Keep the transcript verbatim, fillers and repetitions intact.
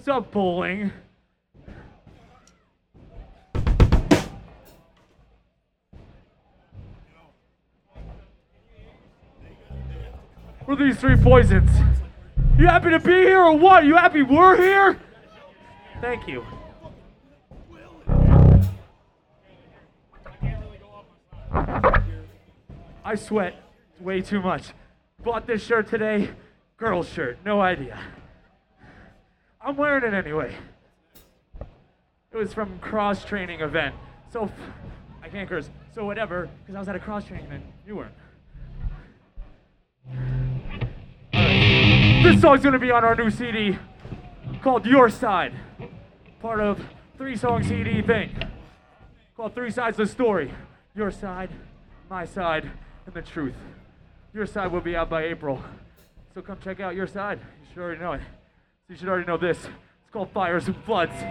What's up, bowling? What are these three poisons? You happy to be here or what? You happy we're here? Thank you. I sweat way too much. Bought this shirt today, girl's shirt, no idea. I'm wearing it anyway. It was from cross training event. So, I can't curse, so whatever, because I was at a cross training event, you weren't. Right. This song's gonna be on our new C D called Your Side. Part of three song C D thing called Three Sides of the Story. Your side, my side, and the truth. Your Side will be out by April. So come check out Your Side. You should already know it. You should already know this. It's called Fires and Floods.